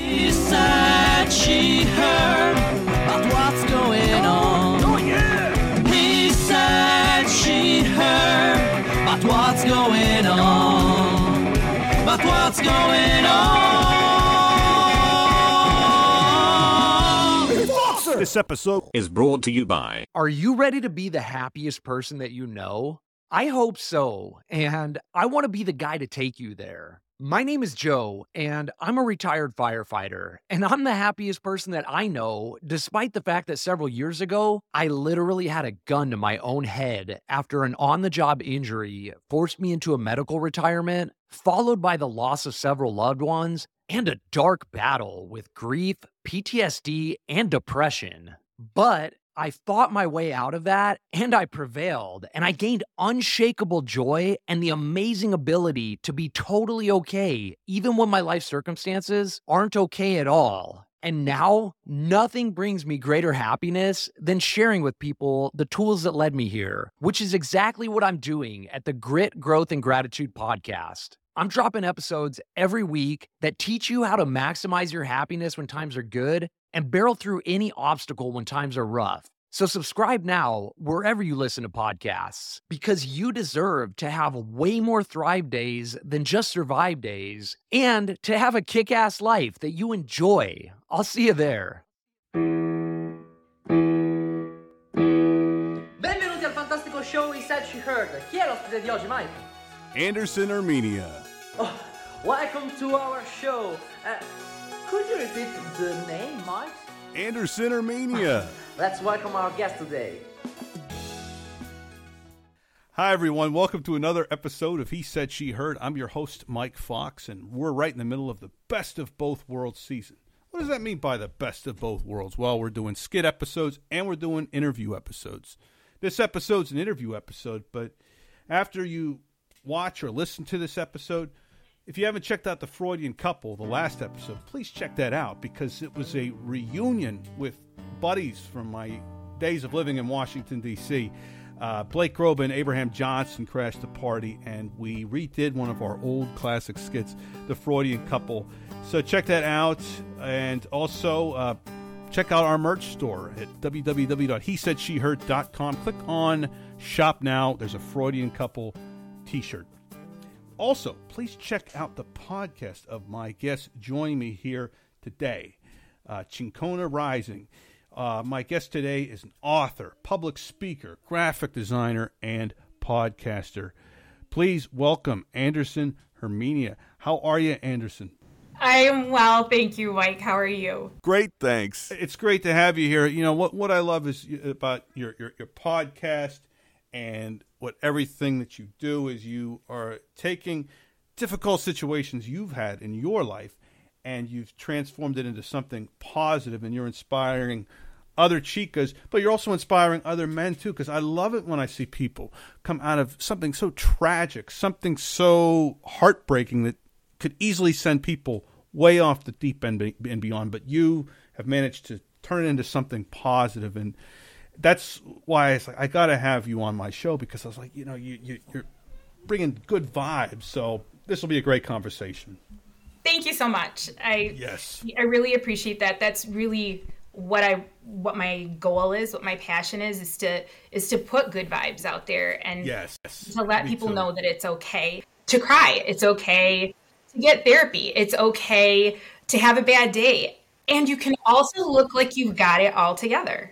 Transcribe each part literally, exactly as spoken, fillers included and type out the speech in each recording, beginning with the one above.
He said she heard about what's going on. Oh yeah! He said she heard about what's going on. About what's going on. This episode is brought to you by... Are you ready to be the happiest person that you know? I hope so, and I want to be the guy to take you there. My name is Joe, and I'm a retired firefighter, and I'm the happiest person that I know, despite the fact that several years ago, I literally had a gun to my own head after an on-the-job injury forced me into a medical retirement, followed by the loss of several loved ones, and a dark battle with grief, P T S D, and depression. But I fought my way out of that, and I prevailed, and I gained unshakable joy and the amazing ability to be totally okay, even when my life circumstances aren't okay at all. And now, nothing brings me greater happiness than sharing with people the tools that led me here, which is exactly what I'm doing at the Grit, Growth, and Gratitude podcast. I'm dropping episodes every week that teach you how to maximize your happiness when times are good and barrel through any obstacle when times are rough. So subscribe now wherever you listen to podcasts, because you deserve to have way more thrive days than just survive days, and to have a kick-ass life that you enjoy. I'll see you there. Benvenuti al fantastico show He Said She Heard. Chi è l'ospite di oggi, Mike? Anderson, Armenia. Oh, welcome to our show. Uh, could you repeat the name, Mike? Anderson, Armenia. Let's welcome our guest today. Hi, everyone. Welcome to another episode of He Said She Heard. I'm your host, Mike Fox, and we're right in the middle of the Best of Both Worlds season. What does that mean by the Best of Both Worlds? Well, we're doing skit episodes and we're doing interview episodes. This episode's an interview episode, but after you watch or listen to this episode, if you haven't checked out The Freudian Couple, the last episode, please check that out, because it was a reunion with buddies from my days of living in Washington, D C Uh, Blake Groban and Abraham Johnson crashed the party, and we redid one of our old classic skits, The Freudian Couple. So check that out, and also uh, check out our merch store at w w w dot he said she heard dot com. Click on Shop Now. There's a Freudian Couple t-shirt. Also, please check out the podcast of my guest joining me here today, uh, Chincona Rising. Uh, my guest today is an author, public speaker, graphic designer, and podcaster. Please welcome Anderson Armenia. How are you, Anderson? I am well, thank you, Mike. How are you? Great, thanks. It's great to have you here. You know, what, what I love is about your, your, your podcast, and what everything that you do is you are taking difficult situations you've had in your life, and you've transformed it into something positive, and you're inspiring other chicas, but you're also inspiring other men too, because I love it when I see people come out of something so tragic, something so heartbreaking that could easily send people way off the deep end and beyond, but you have managed to turn it into something positive. And that's why it's like, I got to have you on my show, because I was like, you know, you, you, you're bringing good vibes. So this will be a great conversation. Thank you so much. I yes, I really appreciate that. That's really what I what my goal is, what my passion is, is to is to put good vibes out there, and yes, to let me people too. know that it's okay to cry. It's okay to get therapy. It's okay to have a bad day. And you can also look like you've got it all together.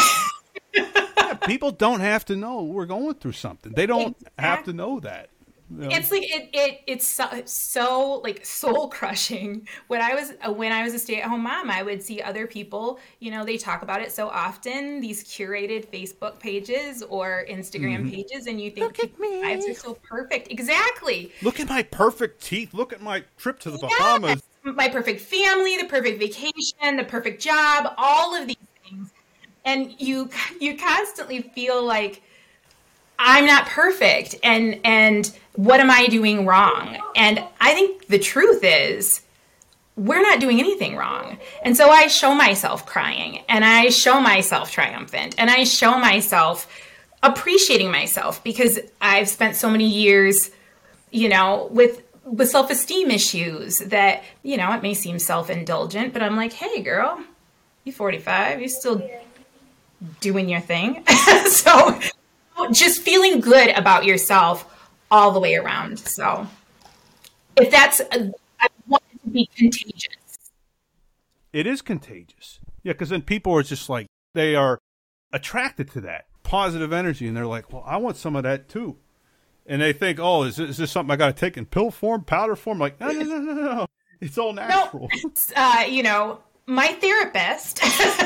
Yeah, people don't have to know we're going through something. They don't Exactly. have to know that. You know? It's like it, it it's so, so like soul crushing. When I was when I was a stay-at-home mom, I would see other people, you know, they talk about it so often, these curated Facebook pages or Instagram Mm-hmm. pages, and you think Look at people's me. lives are so perfect. Exactly. Look at my perfect teeth. Look at my trip to the Yes. Bahamas. My perfect family, the perfect vacation, the perfect job, all of these things. And you you constantly feel like, I'm not perfect, and and what am I doing wrong? And I think the truth is, we're not doing anything wrong. And so I show myself crying, and I show myself triumphant, and I show myself appreciating myself, because I've spent so many years, you know, with with self-esteem issues that, you know, it may seem self-indulgent, but I'm like, hey, girl, you're forty-five, you're still doing your thing. So just feeling good about yourself all the way around. So if that's, a, I want it to be contagious. It is contagious. Yeah, because then people are just like, they are attracted to that positive energy, and they're like, well, I want some of that too. And they think, oh, is this, is this something I got to take in pill form, powder form? Like, no, no, no, no, no. It's all natural. No, uh, you know, my therapist,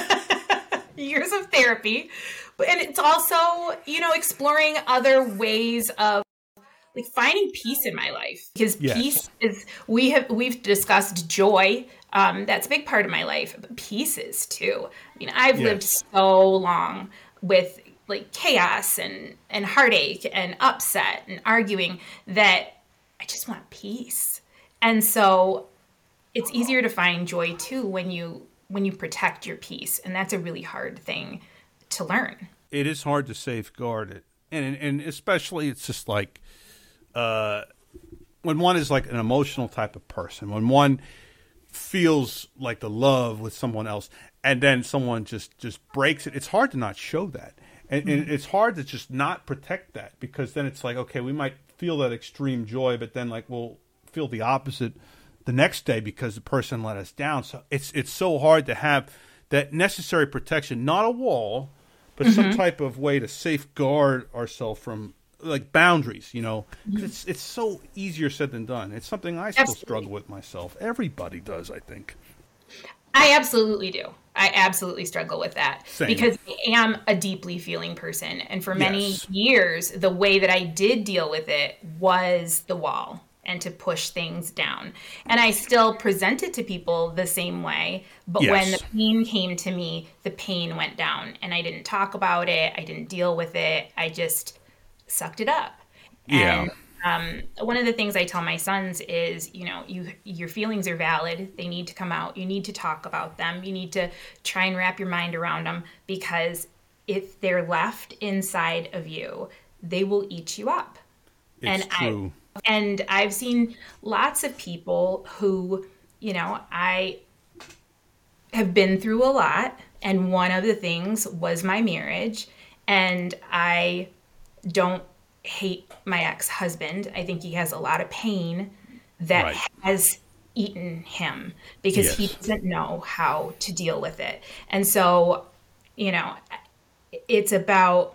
years of therapy, and it's also, you know, exploring other ways of like finding peace in my life, because yes. peace is, we have, we've discussed joy. Um, that's a big part of my life, but peace is too. I mean, I've yes. lived so long with like chaos and, and heartache and upset and arguing that I just want peace. And so it's easier to find joy too when you, when you protect your peace. And that's a really hard thing to learn. It is hard to safeguard it. And, and especially it's just like, uh, when one is like an emotional type of person, when one feels like the love with someone else and then someone just, just breaks it, it's hard to not show that. And, mm-hmm. and it's hard to just not protect that, because then it's like, okay, we might feel that extreme joy, but then like we'll feel the opposite the next day because the person let us down. So it's it's so hard to have that necessary protection, not a wall, but mm-hmm. some type of way to safeguard ourselves from like boundaries, you know, mm-hmm. it's it's so easier said than done. It's something I still Absolutely. struggle with myself. Everybody does, I think. I absolutely do. I absolutely struggle with that. Same. Because I am a deeply feeling person. And for many yes. years, the way that I did deal with it was the wall and to push things down. And I still present it to people the same way. But yes. when the pain came to me, the pain went down. And I didn't talk about it. I didn't deal with it. I just sucked it up. Yeah. And Um, one of the things I tell my sons is, you know, you, your feelings are valid. They need to come out. You need to talk about them. You need to try and wrap your mind around them, because if they're left inside of you, they will eat you up. It's and true. I, and I've seen lots of people who, you know, I have been through a lot. And one of the things was my marriage. And I don't hate my ex-husband. I think he has a lot of pain that right. has eaten him because yes. he doesn't know how to deal with it. And so, you know, it's about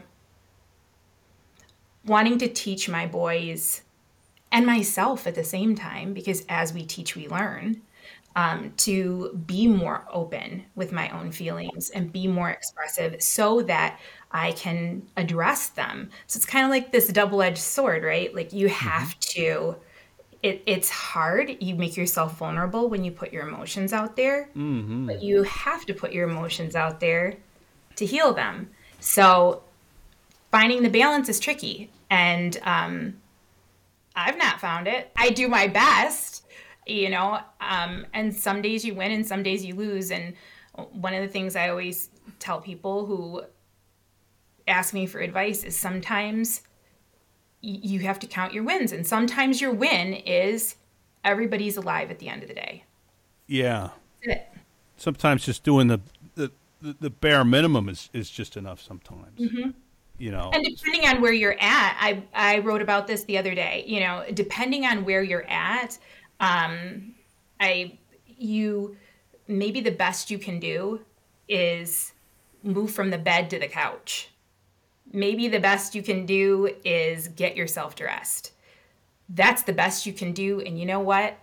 wanting to teach my boys and myself at the same time, because as we teach, we learn, um, to be more open with my own feelings and be more expressive so that I can address them. So it's kind of like this double-edged sword, right? Like you have mm-hmm. to, it, it's hard. You make yourself vulnerable when you put your emotions out there, mm-hmm. but you have to put your emotions out there to heal them. So finding the balance is tricky. And um, I've not found it. I do my best, you know, um, and some days you win and some days you lose. And one of the things I always tell people who ask me for advice is sometimes you have to count your wins, and sometimes your win is everybody's alive at the end of the day. Yeah. That's it. Sometimes just doing the, the, the bare minimum is, is just enough sometimes. Mm-hmm. You know. And depending on where you're at, I, I wrote about this the other day, you know, depending on where you're at, um, I, you, maybe the best you can do is move from the bed to the couch. Maybe the best you can do is get yourself dressed. That's the best you can do. And you know what?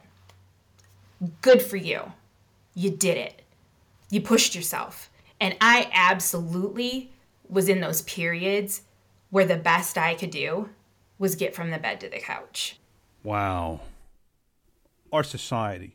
Good for you. You did it. You pushed yourself. And I absolutely was in those periods where the best I could do was get from the bed to the couch. Wow. Our society.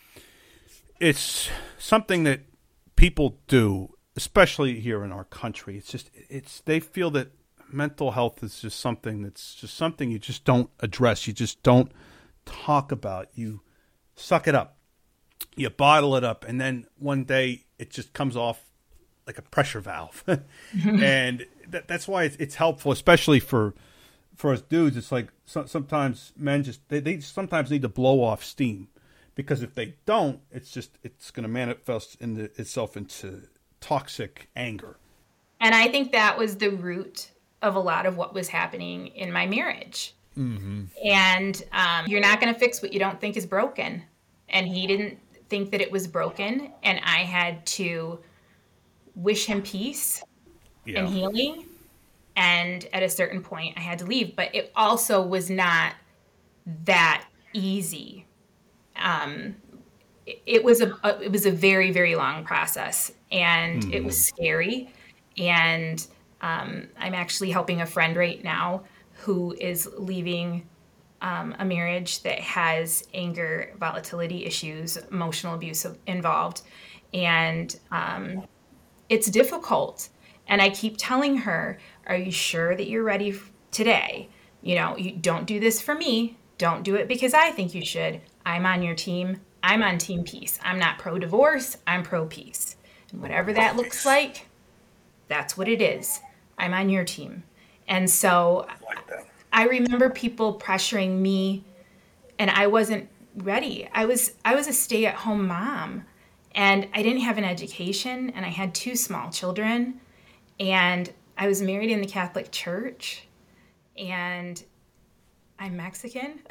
It's something that people do, especially here in our country. It's just, it's, they feel that mental health is just something that's just something you just don't address. You just don't talk about. You suck it up. You bottle it up. And then one day it just comes off like a pressure valve. And that, that's why it's, it's helpful, especially for, for us dudes, it's like so, sometimes men just they, they sometimes need to blow off steam, because if they don't, it's just it's going to manifest in the, itself into toxic anger. And I think that was the root of a lot of what was happening in my marriage. Mm-hmm. And um, you're not going to fix what you don't think is broken. And he didn't think that it was broken, and I had to wish him peace Yeah. and healing. And at a certain point, I had to leave. But it also was not that easy. Um, it, it was a, a it was a very, very long process, and Mm. it was scary. And um, I'm actually helping a friend right now who is leaving um, a marriage that has anger, volatility issues, emotional abuse involved, and um, it's difficult. And I keep telling her, are you sure that you're ready f- today? You know, you don't do this for me. Don't do it because I think you should. I'm on your team. I'm on team peace. I'm not pro-divorce. I'm pro-peace. And whatever that looks like, that's what it is. I'm on your team. And so I remember people pressuring me, and I wasn't ready. I was I was a stay-at-home mom, and I didn't have an education, and I had two small children. And I was married in the Catholic Church, and I'm Mexican.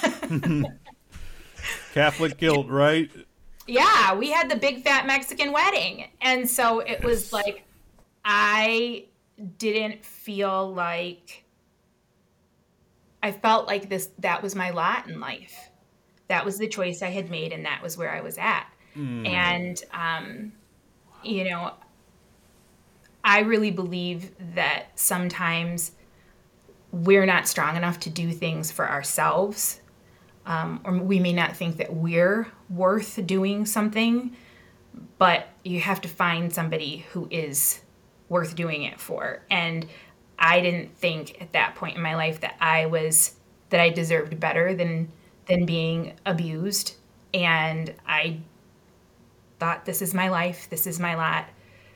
Catholic guilt, right? Yeah, we had the big fat Mexican wedding. And so it was like, I didn't feel like, I felt like this, that was my lot in life. That was the choice I had made, and that was where I was at. Mm. And, um, you know, I really believe that sometimes we're not strong enough to do things for ourselves, um, or we may not think that we're worth doing something, but you have to find somebody who is worth doing it for. And I didn't think at that point in my life that I was, that I deserved better than, than being abused. And I thought, this is my life, this is my lot.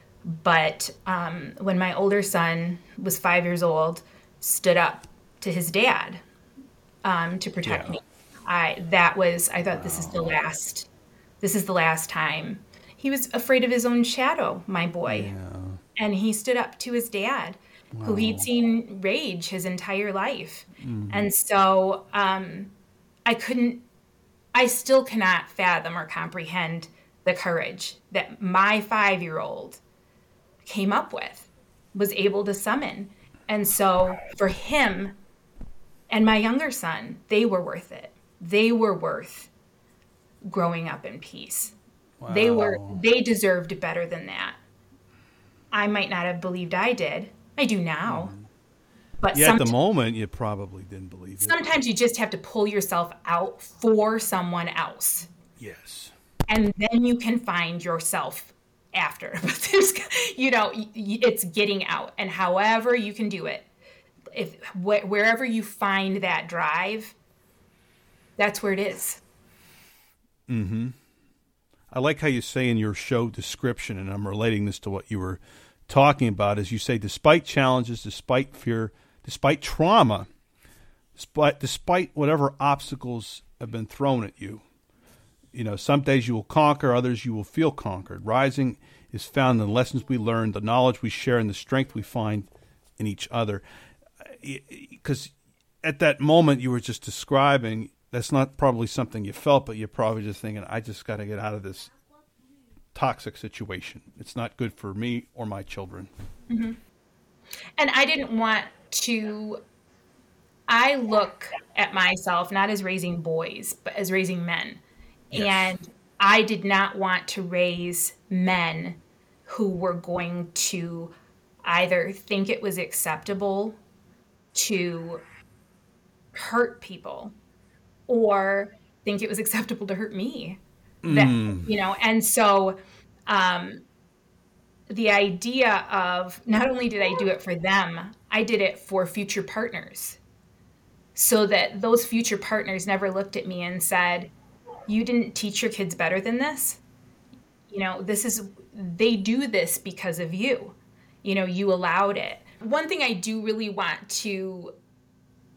But um, when my older son was five years old, stood up to his dad um, to protect Yeah. me, I that was I thought, this is the last, this is the last time. He was afraid of his own shadow, my boy, Yeah. and he stood up to his dad, Wow. who he'd seen rage his entire life, Mhm. and so um, I couldn't, I still cannot fathom or comprehend the courage that my five-year-old came up with, was able to summon. And so for him and my younger son, they were worth it. They were worth growing up in peace. Wow. They were, they deserved better than that. I might not have believed I did. I do now. Mm. But Yeah, at the somet- moment, you probably didn't believe it. sometimes you just have to pull yourself out for someone else. Yes. And then you can find yourself after. But there's, you know, y- y- it's getting out, and however you can do it, if wh- wherever you find that drive, that's where it is. Mm-hmm. I like how you say in your show description, and I'm relating this to what you were talking about, is you say, despite challenges, despite fear, despite trauma, despite, despite whatever obstacles have been thrown at you, you know, some days you will conquer, others you will feel conquered. Rising is found in the lessons we learn, the knowledge we share, and the strength we find in each other. Because at that moment you were just describing, that's not probably something you felt, but you're probably just thinking, I just got to get out of this toxic situation. It's not good for me or my children. Mm-hmm. And I didn't want to, I look at myself not as raising boys, but as raising men. Yes. And I did not want to raise men who were going to either think it was acceptable to hurt people or think it was acceptable to hurt me. That, Mm. you know, and so um, the idea of not only did I do it for them, I did it for future partners, so that those future partners never looked at me and said, you didn't teach your kids better than this. You know, this is, they do this because of you. You know, you allowed it. One thing I do really want to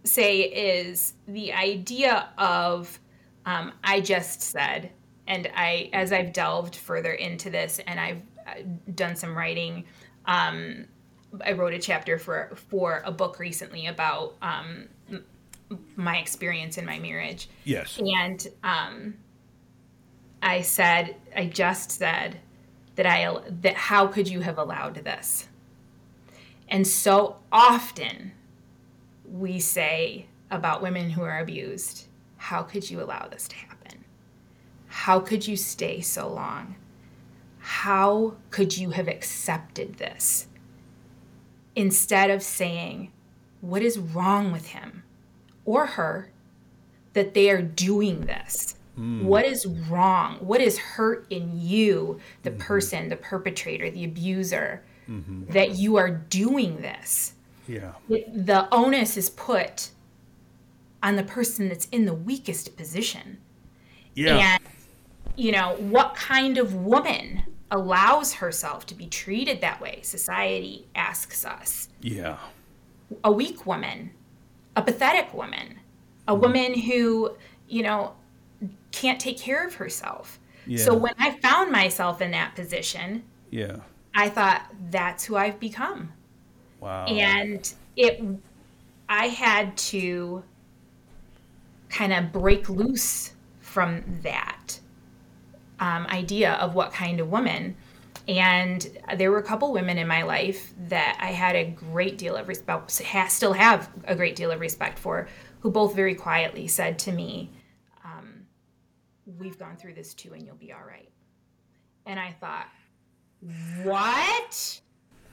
say is the idea of um, I just said, and I, as I've delved further into this and I've done some writing, um, I wrote a chapter for for a book recently about um, my experience in my marriage. Yes. And um, I said, I just said that I that how could you have allowed this? And so often we say about women who are abused, how could you allow this to happen? How could you stay so long? How could you have accepted this? Instead of saying, what is wrong with him or her that they are doing this? Mm. What is wrong? What is hurt in you, the mm-hmm. person, the perpetrator, the abuser, mm-hmm. that you are doing this? Yeah. It, the onus is put on the person that's in the weakest position. Yeah. And, you know, what kind of woman allows herself to be treated that way? Society asks us. Yeah. A weak woman, a pathetic woman, a mm-hmm. woman who, you know, can't take care of herself. Yeah. So when I found myself in that position, yeah, I thought, that's who I've become. Wow. And it, I had to kind of break loose from that um, idea of what kind of woman. And there were a couple women in my life that I had a great deal of respect, still have a great deal of respect for, who both very quietly said to me, um, we've gone through this too and you'll be all right. And I thought, what?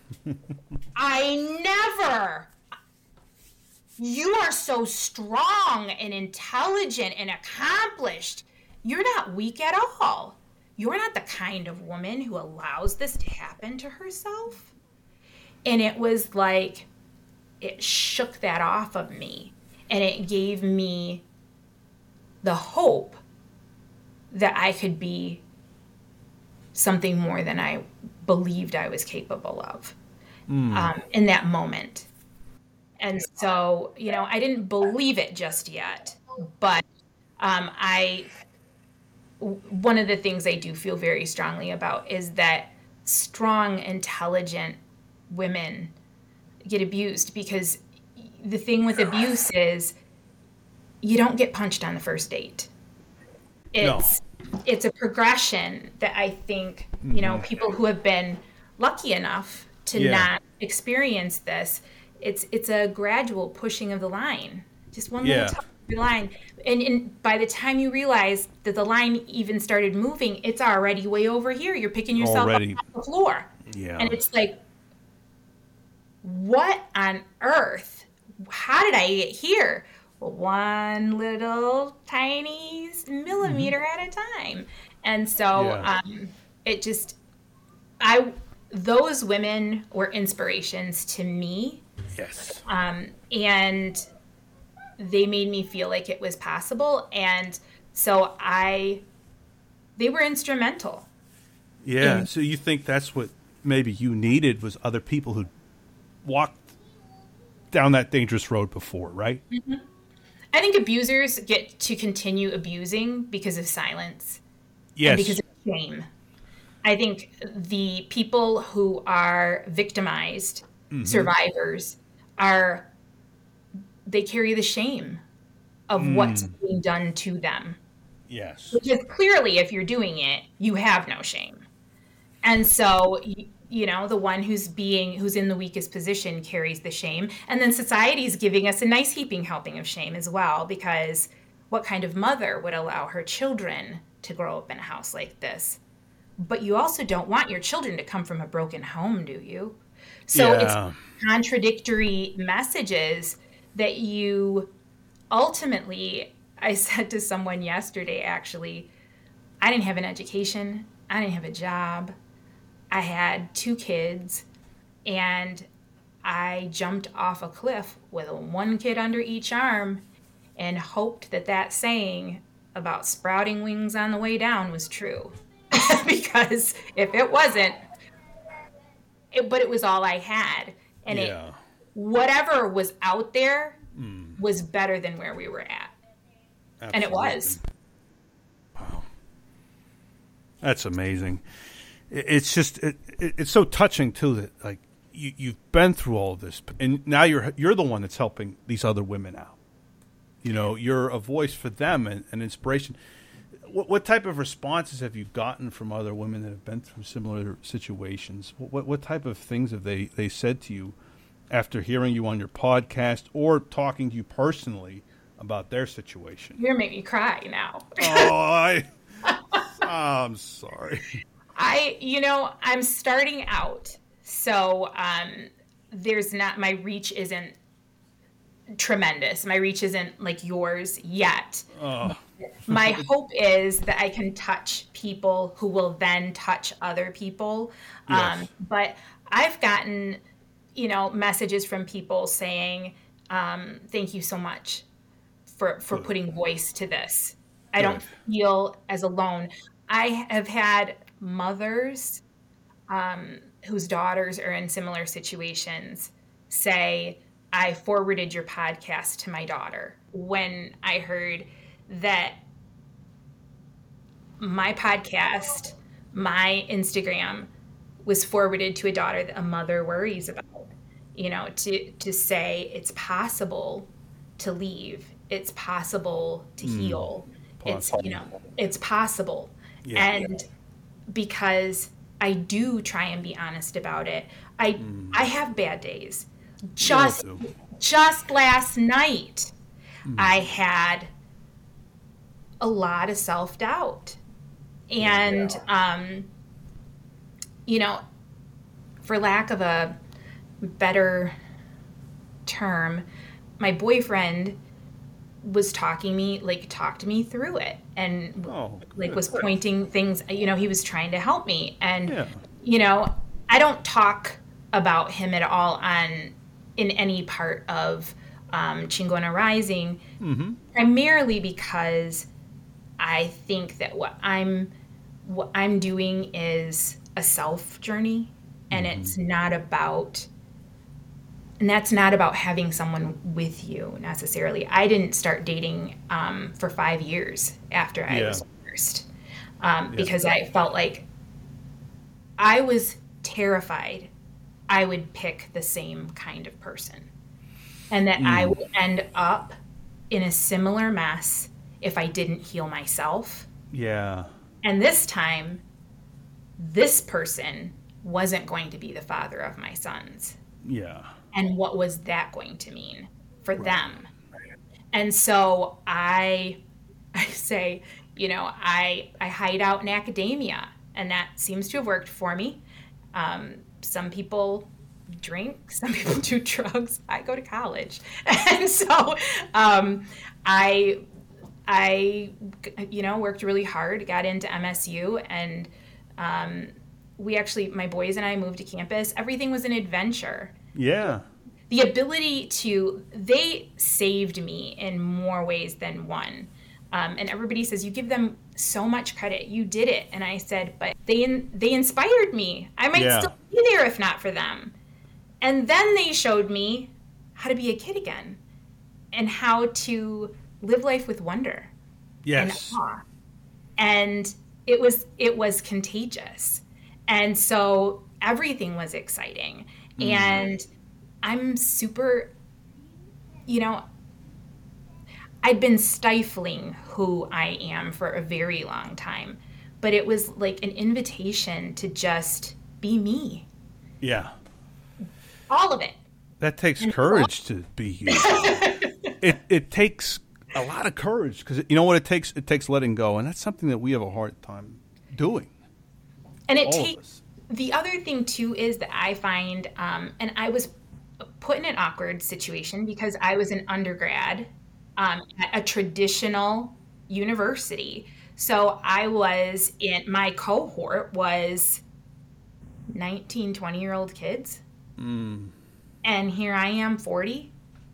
I never. You are so strong and intelligent and accomplished. You're not weak at all. You're not the kind of woman who allows this to happen to herself. And it was like, it shook that off of me. And it gave me the hope that I could be something more than I believed I was capable of mm. um, in that moment. And so, you know, I didn't believe it just yet, but um, I, one of the things I do feel very strongly about is that strong, intelligent women get abused, because the thing with abuse is you don't get punched on the first date. It's no. It's a progression that I think, you know, people who have been lucky enough to yeah. not experience this, it's it's a gradual pushing of the line, just one yeah. little touch of the line. And, and by the time you realize that the line even started moving, it's already way over here. You're picking yourself already. up off the floor. Yeah. And it's like, what on earth? How did I get here? Well, one little tiny millimeter mm-hmm. at a time. And so yeah. um, it just, I, those women were inspirations to me. Yes. Um, and they made me feel like it was possible. And so I, they were instrumental. Yeah. In, so you think that's what maybe you needed, was other people who walked down that dangerous road before, right? Mm-hmm. I think abusers get to continue abusing because of silence. Yes. And because of shame. I think the people who are victimized, mm-hmm. survivors, are, they carry the shame of mm. what's being done to them. Yes. Because clearly, if you're doing it, you have no shame. And so, you know, the one who's being, who's in the weakest position carries the shame. And then society's giving us a nice heaping helping of shame as well, because what kind of mother would allow her children to grow up in a house like this? But you also don't want your children to come from a broken home, do you? So yeah. it's contradictory messages that you ultimately, I said to someone yesterday, actually, I didn't have an education. I didn't have a job. I had two kids, and I jumped off a cliff with one kid under each arm and hoped that that saying about sprouting wings on the way down was true. Because if it wasn't, it, but it was all I had. And yeah. it, whatever was out there mm. was better than where we were at. Absolutely. And it was. Wow. That's amazing. It, it's just, it, it, it's so touching too that like you, you've been through all of this and now you're, you're the one that's helping these other women out. You know, you're a voice for them and an inspiration. What, what type of responses have you gotten from other women that have been through similar situations? What what type of things have they, they said to you after hearing you on your podcast or talking to you personally about their situation? You're making me cry now. oh, I, oh, I'm sorry. I, you know, I'm starting out, so um, there's not, my reach isn't tremendous. My reach isn't like yours yet. Oh. My hope is that I can touch people who will then touch other people. Yes. Um, but I've gotten, you know, messages from people saying, um, thank you so much for, for Good. putting voice to this. I Good. don't feel as alone. I have had mothers um, whose daughters are in similar situations say, I forwarded your podcast to my daughter when I heard that my podcast, my Instagram was forwarded to a daughter that a mother worries about, you know, to, to say it's possible to leave. It's possible to mm, heal. Possible. It's, you know, it's possible. Yeah. And because I do try and be honest about it, I, mm. I have bad days. Just, just last night, mm. I had a lot of self-doubt. And, yeah. um, you know, for lack of a better term, my boyfriend was talking me, like, talked me through it. And, oh, like, was pointing things, you know, he was trying to help me. And, yeah. you know, I don't talk about him at all on in any part of um, Chingona Rising, mm-hmm. primarily because I think that what I'm what I'm doing is a self journey, and mm-hmm. it's not about, and that's not about having someone with you necessarily. I didn't start dating um, for five years after I yeah. was divorced um, yeah. because I felt like I was terrified I would pick the same kind of person, and that mm. I would end up in a similar mess if I didn't heal myself. Yeah. And this time, this person wasn't going to be the father of my sons. Yeah. And what was that going to mean for right. them? And so I, I say, you know, I I hide out in academia, and that seems to have worked for me. Um, some people drink, some people do drugs. I go to college. And so um, I, I, you know, worked really hard, got into M S U, and um, we actually, my boys and I moved to campus. Everything was an adventure. Yeah. The ability to, they saved me in more ways than one. Um, and everybody says, you give them so much credit. You did it. And I said, but they in, they inspired me. I might yeah. still be there if not for them. And then they showed me how to be a kid again and how to live life with wonder. Yes. And awe. And it was it was contagious. And so everything was exciting. Mm. And I'm super, you know, I'd been stifling who I am for a very long time, but it was like an invitation to just be me. Yeah. All of it. That takes and courage all- to be you. it it takes a lot of courage because you know what it takes? It takes letting go, and that's something that we have a hard time doing. And it takes, the other thing too is that I find, um, and I was put in an awkward situation because I was an undergrad Um, at a traditional university. So I was in, my cohort was nineteen, twenty year old kids. Mm. And here I am, forty.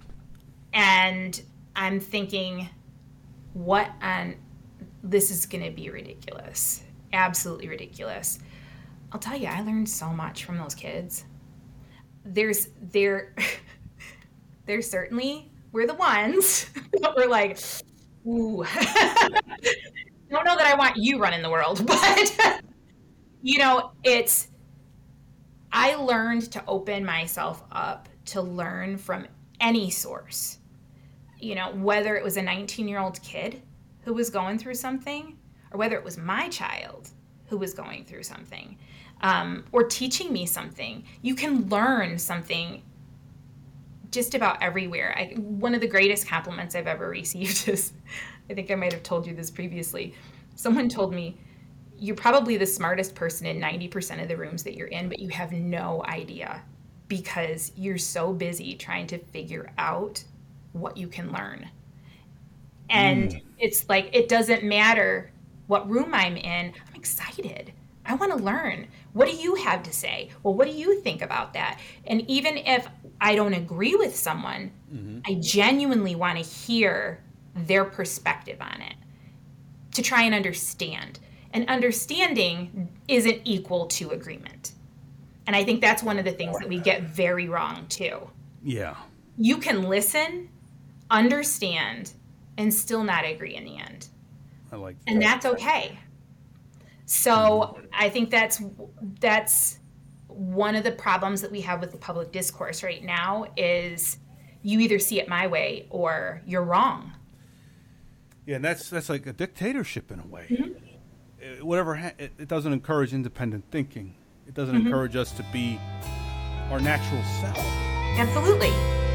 And I'm thinking, what, and this is going to be ridiculous. Absolutely ridiculous. I'll tell you, I learned so much from those kids. There's, there, there's certainly we're the ones that we're like, ooh, don't know that I want you running the world, but you know, it's, I learned to open myself up to learn from any source, you know, whether it was a nineteen year old kid who was going through something, or whether it was my child who was going through something, um, or teaching me something. You can learn something just about everywhere. I, one of the greatest compliments I've ever received is, I think I might have told you this previously. Someone told me, you're probably the smartest person in ninety percent of the rooms that you're in, but you have no idea because you're so busy trying to figure out what you can learn. And mm. it's like, it doesn't matter what room I'm in. I'm excited. I want to learn. What do you have to say? Well, what do you think about that? And even if I don't agree with someone, mm-hmm. I genuinely want to hear their perspective on it to try and understand. And understanding isn't equal to agreement. And I think that's one of the things that we get very wrong too. Yeah. You can listen, understand, and still not agree in the end. I like that. And that's okay. So I think that's that's one of the problems that we have with the public discourse right now is you either see it my way or you're wrong. Yeah, and that's that's like a dictatorship in a way. Mm-hmm. It, whatever ha- it, it doesn't encourage independent thinking. It doesn't mm-hmm. encourage us to be our natural self. Absolutely.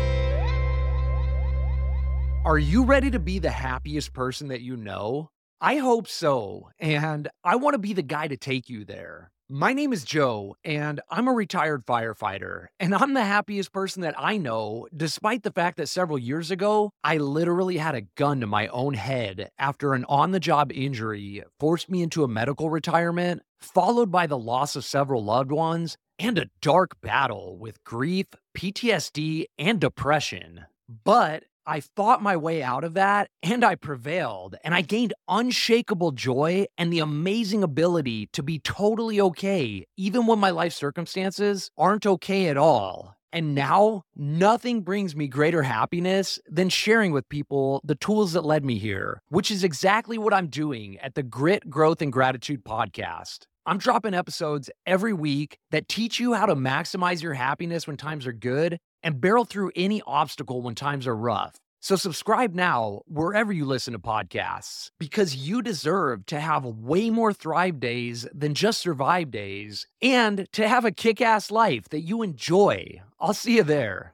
Are you ready to be the happiest person that you know? I hope so, and I want to be the guy to take you there. My name is Joe, and I'm a retired firefighter, and I'm the happiest person that I know, despite the fact that several years ago, I literally had a gun to my own head after an on-the-job injury forced me into a medical retirement, followed by the loss of several loved ones, and a dark battle with grief, P T S D, and depression. But I fought my way out of that, and I prevailed, and I gained unshakable joy and the amazing ability to be totally okay, even when my life circumstances aren't okay at all. And now, nothing brings me greater happiness than sharing with people the tools that led me here, which is exactly what I'm doing at the Grit, Growth, and Gratitude podcast. I'm dropping episodes every week that teach you how to maximize your happiness when times are good and barrel through any obstacle when times are rough. So subscribe now wherever you listen to podcasts, because you deserve to have way more thrive days than just survive days, and to have a kick-ass life that you enjoy. I'll see you there.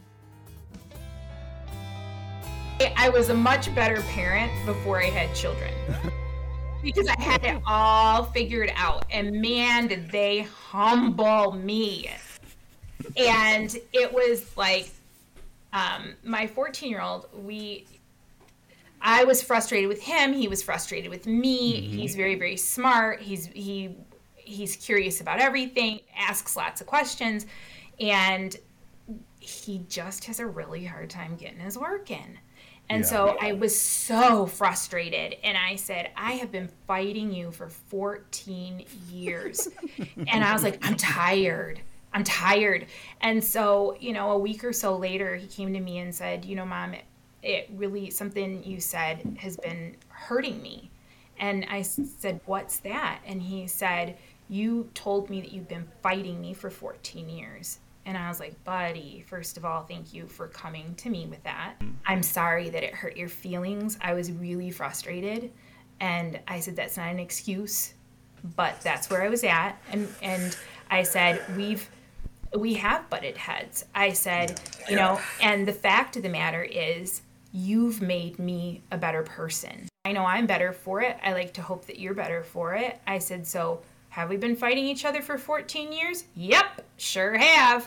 I was a much better parent before I had children. Because I had it all figured out. And man, did they humble me. And it was like, um, my fourteen-year-old, we, I was frustrated with him. He was frustrated with me. Mm-hmm. He's very, very smart. He's, he, he's curious about everything, asks lots of questions. And he just has a really hard time getting his work in. And yeah. so I was so frustrated, and I said, I have been fighting you for fourteen years. And I was like, I'm tired. I'm tired. And so, you know, a week or so later, he came to me and said, you know, Mom, it, it really, something you said has been hurting me. And I said, what's that? And he said, you told me that you've been fighting me for fourteen years. And I was like, buddy, first of all, thank you for coming to me with that. I'm sorry that it hurt your feelings. I was really frustrated. And I said, that's not an excuse, but that's where I was at. And and I said, we've, we have butted heads. I said, you know, and the fact of the matter is, you've made me a better person. I know I'm better for it. I like to hope that you're better for it. I said, so have we been fighting each other for fourteen years? Yep, sure have.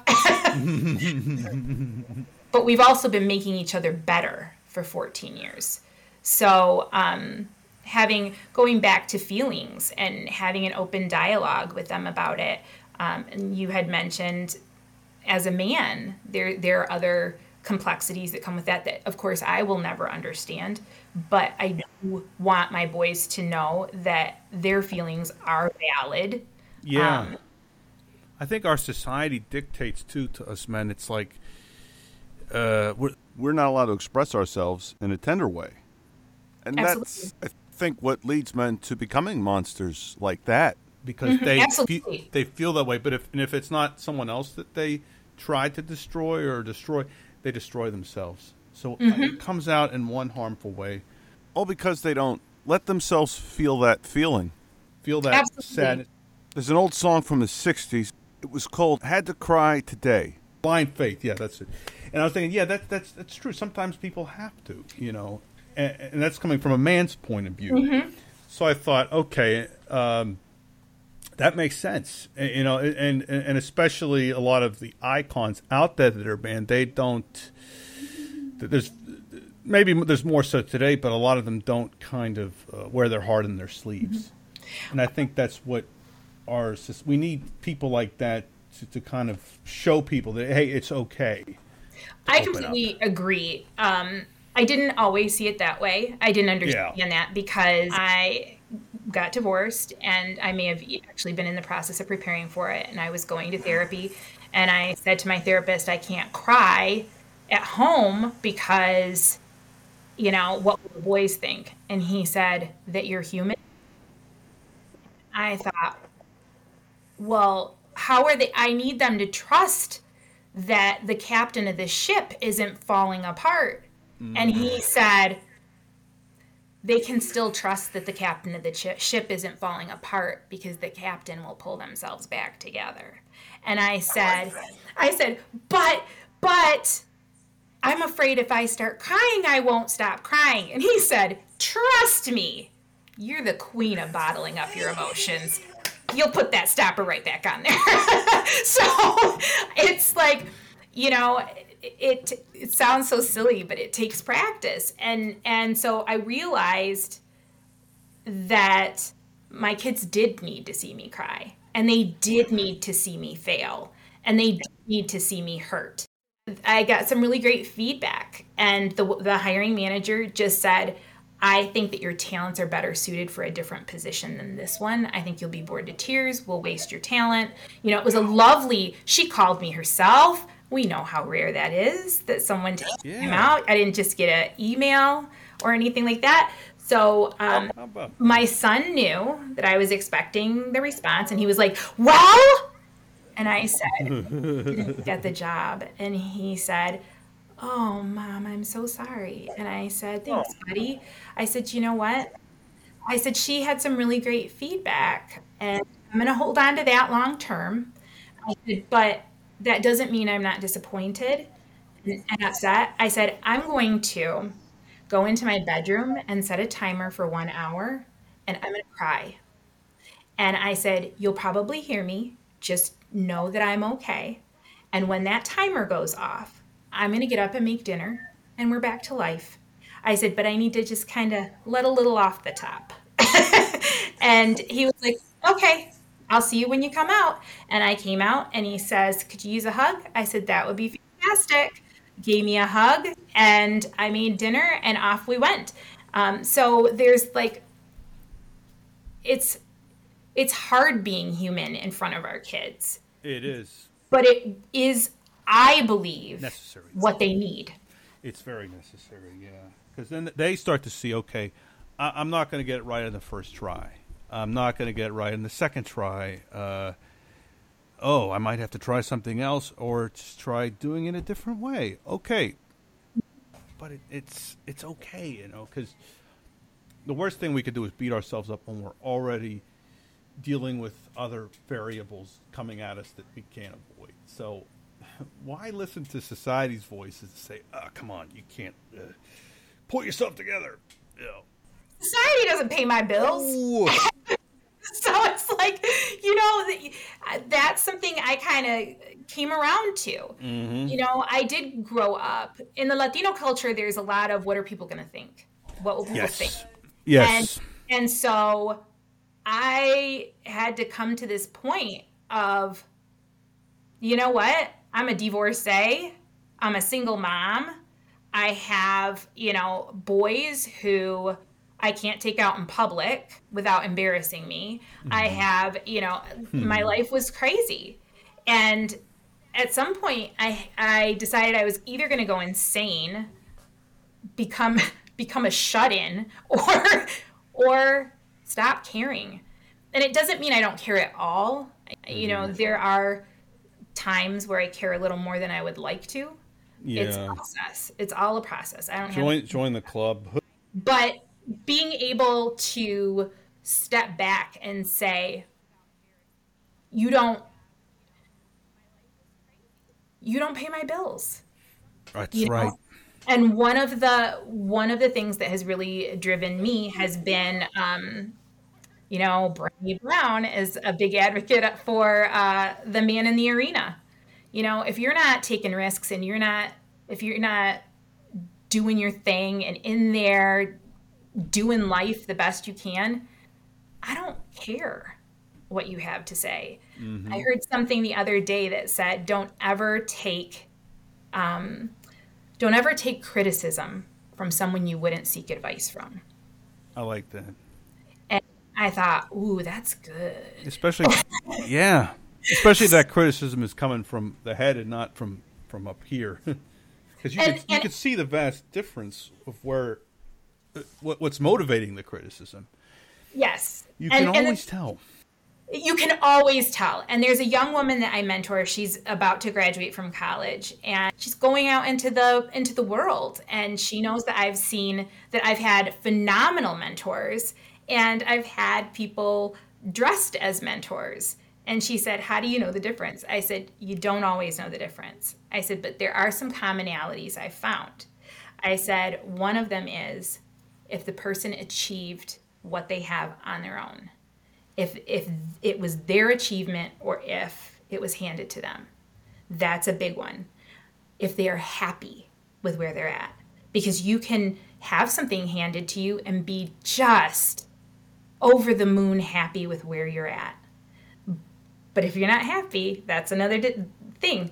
But we've also been making each other better for fourteen years. So um, having, going back to feelings and having an open dialogue with them about it. Um, and you had mentioned as a man, there there are other complexities that come with that, that of course I will never understand, but I do want my boys to know that their feelings are valid. Yeah. Um, I think our society dictates too to us men. It's like, uh, we're, We're not allowed to express ourselves in a tender way. And Absolutely. that's, I think, what leads men to becoming monsters like that. because they Absolutely. fe- they feel that way. But if and if it's not someone else that they try to destroy or destroy, they destroy themselves. So it comes out in one harmful way. All because they don't let themselves feel that feeling. Feel that Absolutely. sadness. There's an old song from the sixties. It was called Had to Cry Today. Blind faith, yeah, that's it. And I was thinking, yeah, that, that's that's true. Sometimes people have to, you know, and, and that's coming from a man's point of view. So I thought, okay, um, that makes sense, and, you know, and, and and especially a lot of the icons out there that are banned, they don't. There's maybe there's more so today, but a lot of them don't kind of uh, wear their heart in their sleeves, and I think that's what our sys- we need people like that to, to kind of show people that hey, it's okay. I open completely agree. Um, I didn't always see it that way. I didn't understand Yeah. that because I got divorced and I may have actually been in the process of preparing for it. And I was going to therapy and I said to my therapist, I can't cry at home because, you know, what will the boys think? And he said that you're human. I thought, well, how are they? I need them to trust that the captain of the ship isn't falling apart. And he said, they can still trust that the captain of the chi- ship isn't falling apart because the captain will pull themselves back together. And I said, I said, but, but I'm afraid if I start crying, I won't stop crying. And he said, trust me, you're the queen of bottling up your emotions. You'll put that stopper right back on there. So it's like, you know, it it sounds so silly, but it takes practice. And and so I realized that my kids did need to see me cry, and they did need to see me fail, and they did need to see me hurt. I got some really great feedback, and the the hiring manager just said, I think that your talents are better suited for a different position than this one. I think you'll be bored to tears. We'll waste your talent. You know, it was a lovely, she called me herself. We know how rare that is, that someone takes Yeah. time out. I didn't just get an email or anything like that. So um, How about my son knew that I was expecting the response, and he was like, well, and I said, didn't get the job. And he said, oh, Mom, I'm so sorry. And I said, thanks, buddy. I said, you know what? I said, she had some really great feedback, and I'm going to hold on to that long term. I said, but that doesn't mean I'm not disappointed and upset. I said, I'm going to go into my bedroom and set a timer for one hour, and I'm going to cry. And I said, you'll probably hear me. Just know that I'm okay. And when that timer goes off, I'm going to get up and make dinner, and we're back to life. I said, but I need to just kind of let a little off the top. And he was like, okay, I'll see you when you come out. And I came out, and he says, could you use a hug? I said, that would be fantastic. Gave me a hug, and I made dinner, and off we went. Um, so there's like, it's it's hard being human in front of our kids, it is but it is, I believe, necessary. what they need. It's very necessary, yeah. Because then they start to see, okay, I- I'm not going to get it right on the first try. I'm not going to get it right on the second try. Uh, oh, I might have to try something else or just try doing it a different way. Okay. But it, it's it's okay, you know, because the worst thing we could do is beat ourselves up when we're already dealing with other variables coming at us that we can't avoid. So why listen to society's voices and say, oh, come on, you can't uh, pull yourself together. You know. Society doesn't pay my bills. Ooh. So it's like, you know, that's something I kind of came around to. Mm-hmm. You know, I did grow up. In the Latino culture, there's a lot of what are people going to think? What will people Yes. think? Yes. And, and so I had to come to this point of, you know what? I'm a divorcee. I'm a single mom. I have, you know, boys who I can't take out in public without embarrassing me. Mm-hmm. I have, you know, mm-hmm. my life was crazy. And at some point, I I decided I was either going to go insane, become become a shut-in, or or stop caring. And it doesn't mean I don't care at all. You know, there are times where I care a little more than I would like to. Yeah. It's a process. It's all a process. I don't Join have, join the club. but being able to step back and say, you don't, you don't pay my bills. That's You know? right. And one of the one of the things that has really driven me has been, um, you know, Brandi Brown is a big advocate for uh, the man in the arena. You know, if you're not taking risks and you're not, if you're not doing your thing and in there doing life the best you can, I don't care what you have to say. Mm-hmm. I heard something the other day that said, don't ever take, um, don't ever take criticism from someone you wouldn't seek advice from. I like that. And I thought, ooh, that's good. Especially, yeah. Especially that criticism is coming from the head and not from, from up here. Because you, And- could, you and- could see the vast difference of where, uh, what, what's motivating the criticism. Yes. You And- can and always tell. You can always tell. And there's a young woman that I mentor. She's about to graduate from college and she's going out into the into the world. And she knows that I've seen that I've had phenomenal mentors and I've had people dressed as mentors. And she said, how do you know the difference? I said, you don't always know the difference. I said, but there are some commonalities I found. I said, one of them is if the person achieved what they have on their own. If if it was their achievement or if it was handed to them. That's a big one. If they are happy with where they're at. Because you can have something handed to you and be just over the moon happy with where you're at. But if you're not happy, that's another di- thing.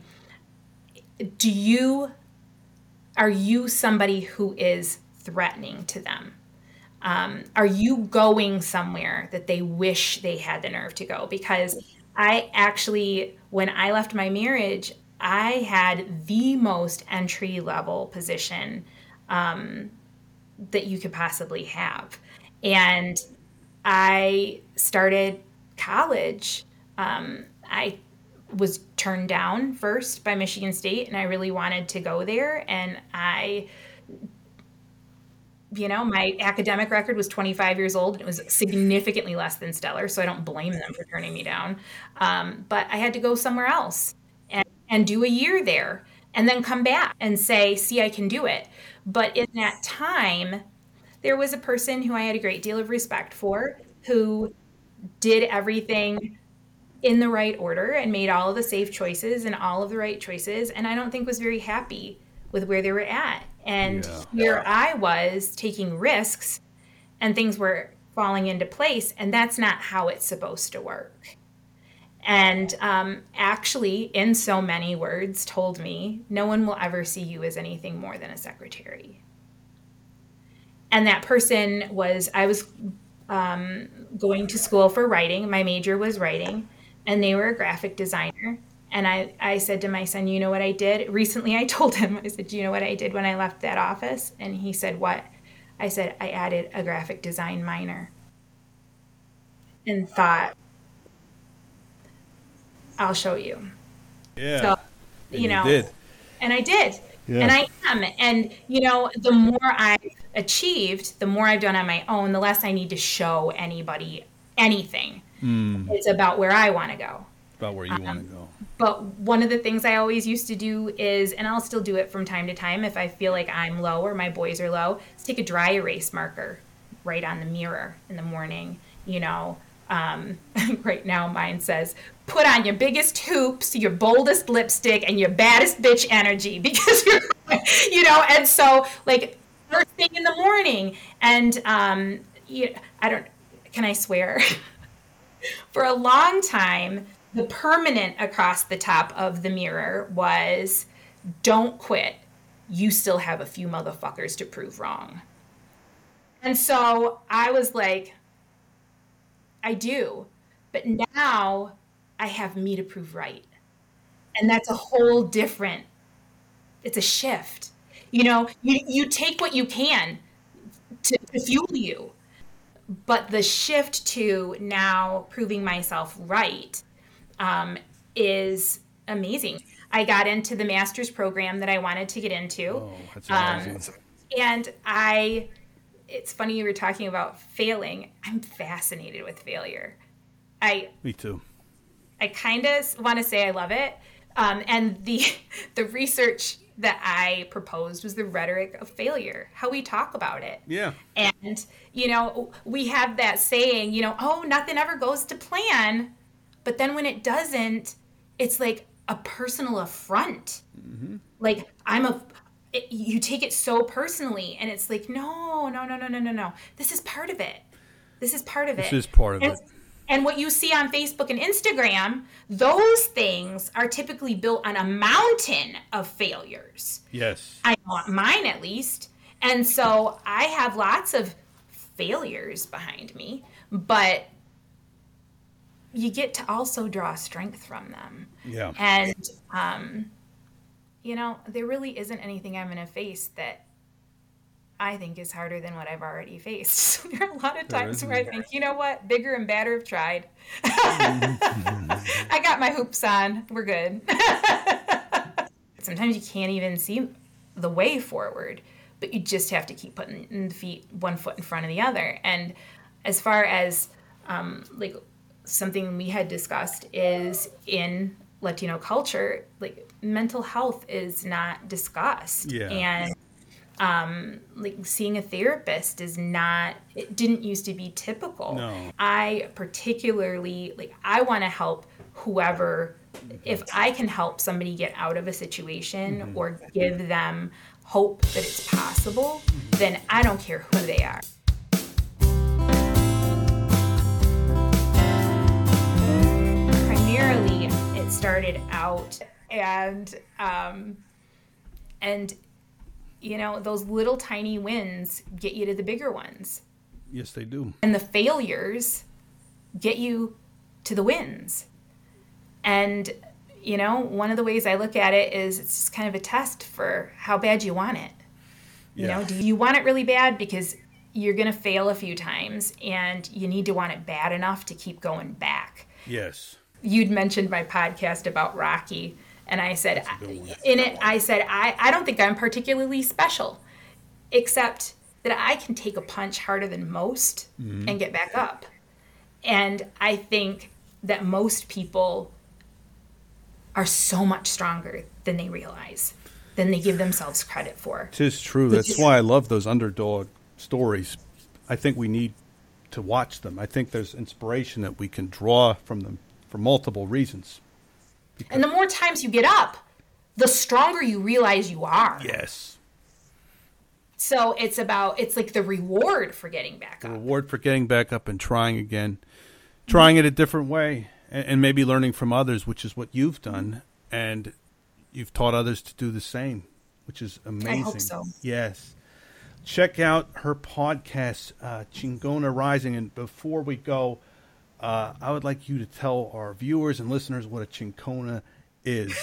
Do you, are you somebody who is threatening to them? Um, are you going somewhere that they wish they had the nerve to go? Because I actually, when I left my marriage, I had the most entry level position um, that you could possibly have. And I started college. Um, I was turned down first by Michigan State, and I really wanted to go there. And I You know, my academic record was twenty-five years old, and it was significantly less than stellar, so I don't blame them for turning me down. Um, but I had to go somewhere else and, and do a year there and then come back and say, see, I can do it. But in that time, there was a person who I had a great deal of respect for who did everything in the right order and made all of the safe choices and all of the right choices, and I don't think was very happy with where they were at. And Yeah. here I was taking risks and things were falling into place, and that's not how it's supposed to work. And um, actually, in so many words, told me, no one will ever see you as anything more than a secretary. And that person was, I was um, going to school for writing. My major was writing, and they were a graphic designer. And I, I said to my son, you know what I did? Recently, I told him, I said, do you know what I did when I left that office? And he said, what? I said, I added a graphic design minor. And thought, I'll show you. Yeah. So, And you know, did. and I did. Yeah. And I am. And, you know, the more I've achieved, the more I've done on my own, the less I need to show anybody anything. Mm. It's about where I want to go. About where you Um, want to go. But one of the things I always used to do is, and I'll still do it from time to time if I feel like I'm low or my boys are low, is take a dry erase marker right on the mirror in the morning. You know, um, right now mine says, put on your biggest hoops, your boldest lipstick, and your baddest bitch energy because you're, you know, and so like first thing in the morning. And um, you, I don't, can I swear? For a long time, the permanent across the top of the mirror was, don't quit. You still have a few motherfuckers to prove wrong. And so I was like, I do. But now I have me to prove right. And that's a whole different, it's a shift. You know, you, you take what you can to, to fuel you. But the shift to now proving myself right um, is amazing. I got into the master's program that I wanted to get into. Oh, that's amazing. Um, and I, it's funny you were talking about failing. I'm fascinated with failure. I Me too. I kind of want to say I love it. Um, and the the research that I proposed was the rhetoric of failure, how we talk about it. Yeah. And, you know, we have that saying, you know, oh, nothing ever goes to plan. But then when it doesn't, it's like a personal affront. Mm-hmm. Like, I'm a, it, you take it so personally. And it's like, no, no, no, no, no, no, no. This is part of it. This is part of it. This is part of and, it. And what you see on Facebook and Instagram, those things are typically built on a mountain of failures. Yes. I want mine at least. And so I have lots of failures behind me, but you get to also draw strength from them. Yeah. And, um, you know, there really isn't anything I'm going to face that I think is harder than what I've already faced. So there are a lot of times where I think, you know what, bigger and badder have tried. I got my hoops on. We're good. Sometimes you can't even see the way forward, but you just have to keep putting the feet one foot in front of the other. And as far as um, like something we had discussed is in Latino culture, like mental health is not discussed. Yeah. And Um, like seeing a therapist is not, it didn't used to be typical. No. I particularly, like, I want to help whoever, if I can help somebody get out of a situation mm-hmm. or give them hope that it's possible, mm-hmm. then I don't care who they are. Primarily, it started out and, um, and, you know, those little tiny wins get you to the bigger ones. Yes, they do. And the failures get you to the wins. And, you know, one of the ways I look at it is it's just kind of a test for how bad you want it. You Yeah. know, do you want it really bad because you're going to fail a few times and you need to want it bad enough to keep going back? Yes. You'd mentioned my podcast about Rocky. And I said, in it, I said, I, I don't think I'm particularly special, except that I can take a punch harder than most mm-hmm. and get back up. And I think that most people are so much stronger than they realize, than they give themselves credit for. Tis true. That's why I love those underdog stories. I think we need to watch them. I think there's inspiration that we can draw from them for multiple reasons. Because and the more times you get up, the stronger you realize you are. Yes. So it's about, it's like the reward for getting back the up. reward for getting back up and trying again, trying it a different way, and, and maybe learning from others, which is what you've done. And you've taught others to do the same, which is amazing. I hope so. Yes. Check out her podcast, uh, Chingona Rising. And before we go, Uh, I would like you to tell our viewers and listeners what a chingona is.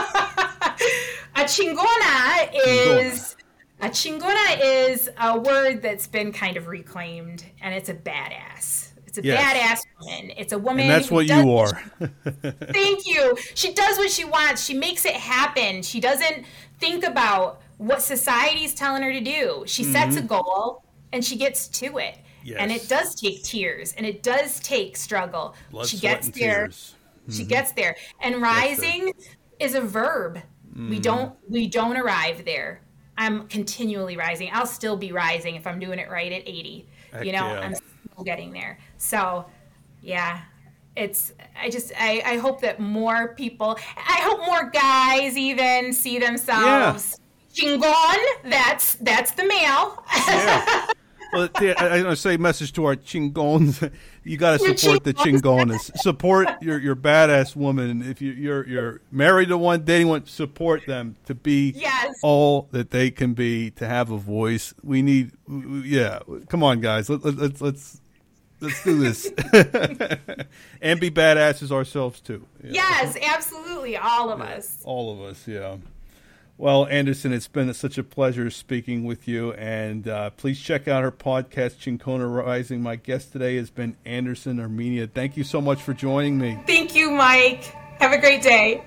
A chingona is a chingona is a word that's been kind of reclaimed, and it's a badass. It's a Yes. badass woman. It's a woman. And that's who what does you are. Thank you. She does what she wants. She makes it happen. She doesn't think about what society's telling her to do. She sets a goal and she gets to it. Yes. And it does take tears and it does take struggle. Blood, she sweat, gets and there. tears. She gets there. And rising is a verb. We don't we don't arrive there. I'm continually rising. I'll still be rising if I'm doing it right at eighty. Heck you know, yeah. I'm still getting there. So, yeah. It's I just I, I hope that more people, I hope more guys even see themselves. Chingon, that's that's the male. Yeah. Well, I, I want to say a message to our chingons. You got to support the chingonas. Support your, your badass woman. If you, you're you're married to one, dating one, support them to be Yes. all that they can be, to have a voice. We need, yeah. Come on, guys. Let, let, let's let's Let's do this. And be badasses ourselves, too. Yeah. Yes, absolutely. All of Yeah, us. All of us, yeah. Well, Anderson, it's been such a pleasure speaking with you. And uh, please check out her podcast, Chincona Rising. My guest today has been Anderson Armenia. Thank you so much for joining me. Thank you, Mike. Have a great day.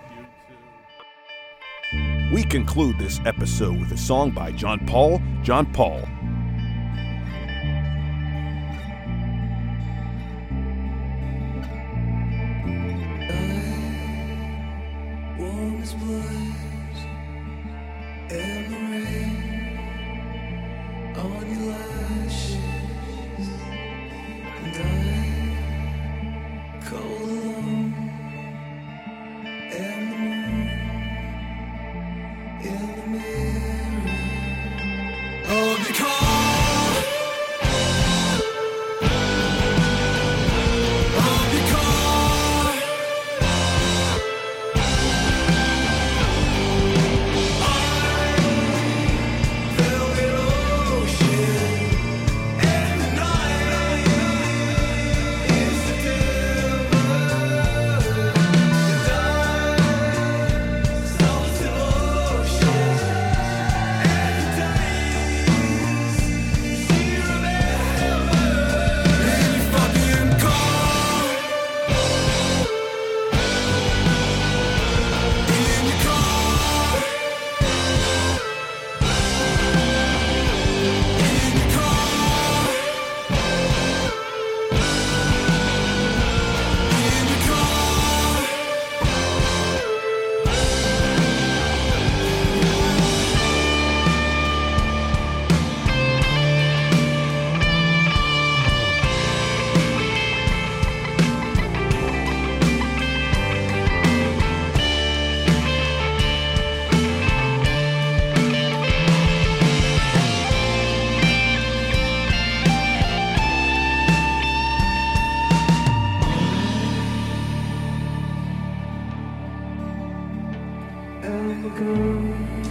We conclude this episode with a song by John Paul, John Paul. Ever go